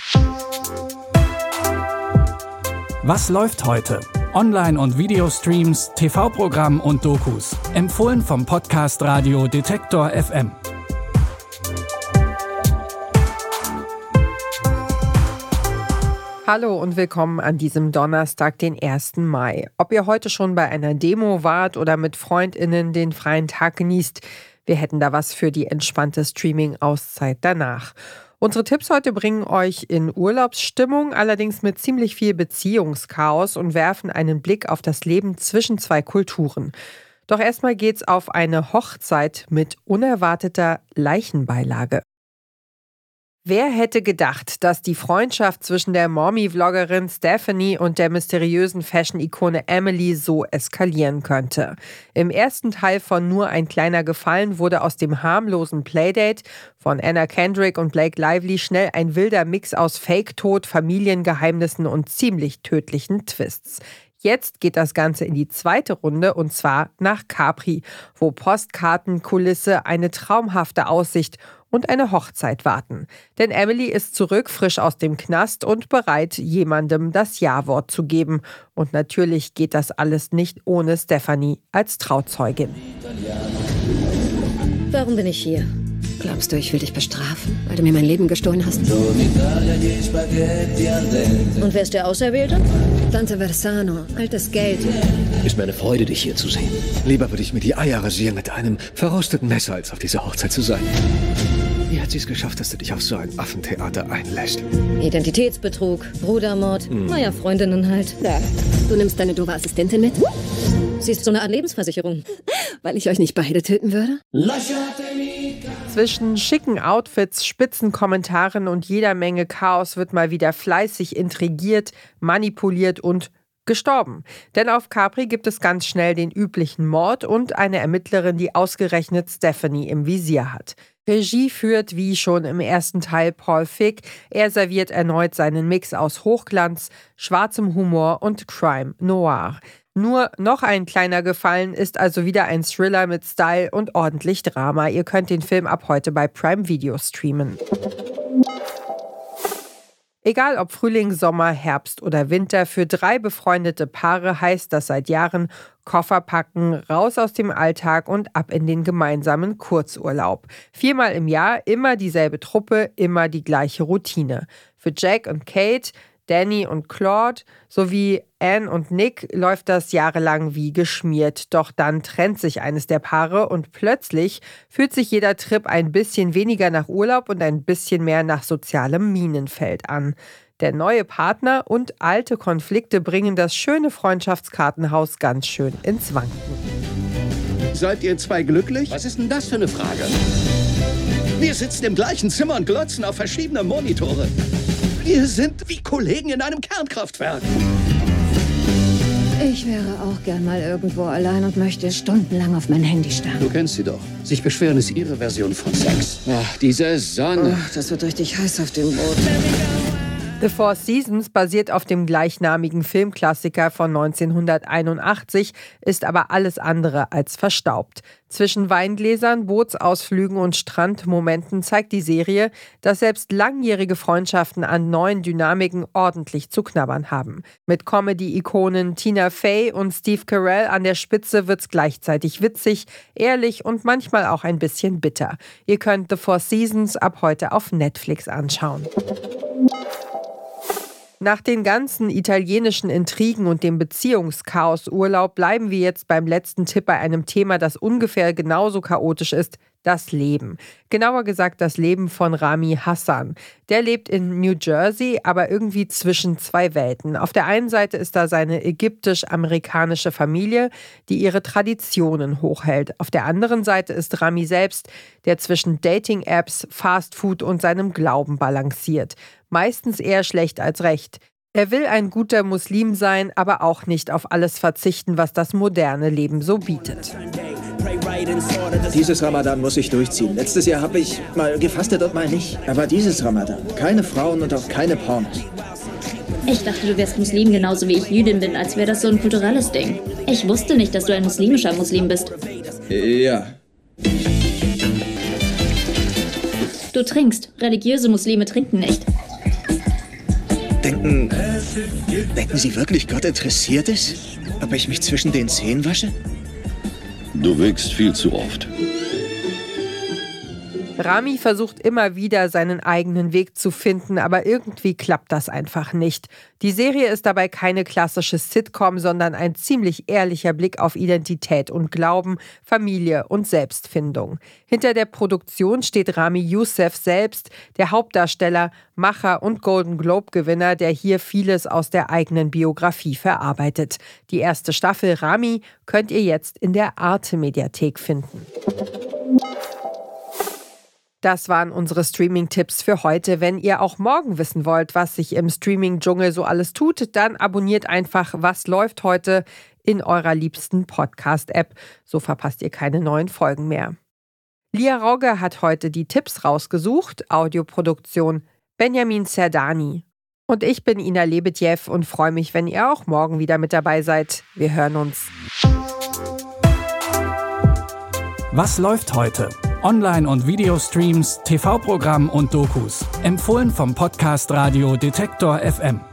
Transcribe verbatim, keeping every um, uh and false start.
Was läuft heute? Online- und Videostreams, T V-Programm und Dokus. Empfohlen vom Podcast Radio Detektor F M. Hallo und willkommen an diesem Donnerstag, den ersten Mai. Ob ihr heute schon bei einer Demo wart oder mit FreundInnen den freien Tag genießt, wir hätten da was für die entspannte Streaming-Auszeit danach. Unsere Tipps heute bringen euch in Urlaubsstimmung, allerdings mit ziemlich viel Beziehungschaos und werfen einen Blick auf das Leben zwischen zwei Kulturen. Doch erstmal geht's auf eine Hochzeit mit unerwarteter Leichenbeilage. Wer hätte gedacht, dass die Freundschaft zwischen der Mommy-Vloggerin Stephanie und der mysteriösen Fashion-Ikone Emily so eskalieren könnte? Im ersten Teil von Nur ein kleiner Gefallen wurde aus dem harmlosen Playdate von Anna Kendrick und Blake Lively schnell ein wilder Mix aus Fake-Tod, Familiengeheimnissen und ziemlich tödlichen Twists. Jetzt geht das Ganze in die zweite Runde und zwar nach Capri, wo Postkartenkulisse, eine traumhafte Aussicht und eine Hochzeit warten. Denn Emily ist zurück, frisch aus dem Knast und bereit, jemandem das Ja-Wort zu geben. Und natürlich geht das alles nicht ohne Stephanie als Trauzeugin. Warum bin ich hier? Glaubst du, ich will dich bestrafen, weil du mir mein Leben gestohlen hast? Und wer ist der Auserwählte? Tante Versano, altes Geld. Ist mir eine Freude, dich hier zu sehen. Lieber würde ich mir die Eier rasieren mit einem verrosteten Messer, als auf dieser Hochzeit zu sein. Wie hat sie es geschafft, dass du dich auf so ein Affentheater einlässt? Identitätsbetrug, Brudermord, hm. naja, Freundinnen halt. Da. Du nimmst deine doofe Assistentin mit? Sie ist so eine Art Lebensversicherung. Weil ich euch nicht beide töten würde? Zwischen schicken Outfits, spitzen Kommentaren und jeder Menge Chaos wird mal wieder fleißig intrigiert, manipuliert und gestorben. Denn auf Capri gibt es ganz schnell den üblichen Mord und eine Ermittlerin, die ausgerechnet Stephanie im Visier hat. Regie führt, wie schon im ersten Teil, Paul Feig. Er serviert erneut seinen Mix aus Hochglanz, schwarzem Humor und Crime Noir. Nur noch ein kleiner Gefallen ist also wieder ein Thriller mit Style und ordentlich Drama. Ihr könnt den Film ab heute bei Prime Video streamen. Egal ob Frühling, Sommer, Herbst oder Winter, für drei befreundete Paare heißt das seit Jahren Koffer packen, raus aus dem Alltag und ab in den gemeinsamen Kurzurlaub. Viermal im Jahr, immer dieselbe Truppe, immer die gleiche Routine. Für Jack und Kate, Danny und Claude sowie Anne und Nick läuft das jahrelang wie geschmiert. Doch dann trennt sich eines der Paare und plötzlich fühlt sich jeder Trip ein bisschen weniger nach Urlaub und ein bisschen mehr nach sozialem Minenfeld an. Der neue Partner und alte Konflikte bringen das schöne Freundschaftskartenhaus ganz schön ins Wanken. Seid ihr zwei glücklich? Was ist denn das für eine Frage? Wir sitzen im gleichen Zimmer und glotzen auf verschiedene Monitore. Wir sind wie Kollegen in einem Kernkraftwerk. Ich wäre auch gern mal irgendwo allein und möchte stundenlang auf mein Handy starren. Du kennst sie doch. Sich beschweren ist ihre Version von Sex. Ach, diese Sonne. Ach, das wird richtig heiß auf dem Boot. The Four Seasons basiert auf dem gleichnamigen Filmklassiker von neunzehnhunderteinundachtzig, ist aber alles andere als verstaubt. Zwischen Weingläsern, Bootsausflügen und Strandmomenten zeigt die Serie, dass selbst langjährige Freundschaften an neuen Dynamiken ordentlich zu knabbern haben. Mit Comedy-Ikonen Tina Fey und Steve Carell an der Spitze wird's gleichzeitig witzig, ehrlich und manchmal auch ein bisschen bitter. Ihr könnt The Four Seasons ab heute auf Netflix anschauen. Nach den ganzen italienischen Intrigen und dem Beziehungschaos-Urlaub bleiben wir jetzt beim letzten Tipp bei einem Thema, das ungefähr genauso chaotisch ist: das Leben. Genauer gesagt das Leben von Rami Hassan. Der lebt in New Jersey, aber irgendwie zwischen zwei Welten. Auf der einen Seite ist da seine ägyptisch-amerikanische Familie, die ihre Traditionen hochhält. Auf der anderen Seite ist Rami selbst, der zwischen Dating-Apps, Fastfood und seinem Glauben balanciert. Meistens eher schlecht als recht. Er will ein guter Muslim sein, aber auch nicht auf alles verzichten, was das moderne Leben so bietet. Dieses Ramadan muss ich durchziehen. Letztes Jahr habe ich mal gefastet und mal nicht. Aber dieses Ramadan, keine Frauen und auch keine Pornos. Ich dachte, du wärst Muslim genauso wie ich Jüdin bin, als wäre das so ein kulturelles Ding. Ich wusste nicht, dass du ein muslimischer Muslim bist. Ja. Du trinkst. Religiöse Muslime trinken nicht. Denken, denken Sie wirklich, Gott interessiert es, ob ich mich zwischen den Zehen wasche? Du wickst viel zu oft. Rami versucht immer wieder, seinen eigenen Weg zu finden, aber irgendwie klappt das einfach nicht. Die Serie ist dabei keine klassische Sitcom, sondern ein ziemlich ehrlicher Blick auf Identität und Glauben, Familie und Selbstfindung. Hinter der Produktion steht Rami Youssef selbst, der Hauptdarsteller, Macher und Golden Globe-Gewinner, der hier vieles aus der eigenen Biografie verarbeitet. Die erste Staffel Rami könnt ihr jetzt in der Arte-Mediathek finden. Das waren unsere Streaming-Tipps für heute. Wenn ihr auch morgen wissen wollt, was sich im Streaming-Dschungel so alles tut, dann abonniert einfach Was läuft heute in eurer liebsten Podcast-App. So verpasst ihr keine neuen Folgen mehr. Lia Rogge hat heute die Tipps rausgesucht. Audioproduktion Benjamin Zerdani. Und ich bin Ina Lebedjew und freue mich, wenn ihr auch morgen wieder mit dabei seid. Wir hören uns. Was läuft heute? Online- und Videostreams, T V-Programm und Dokus. Empfohlen vom Podcast Radio Detektor F M.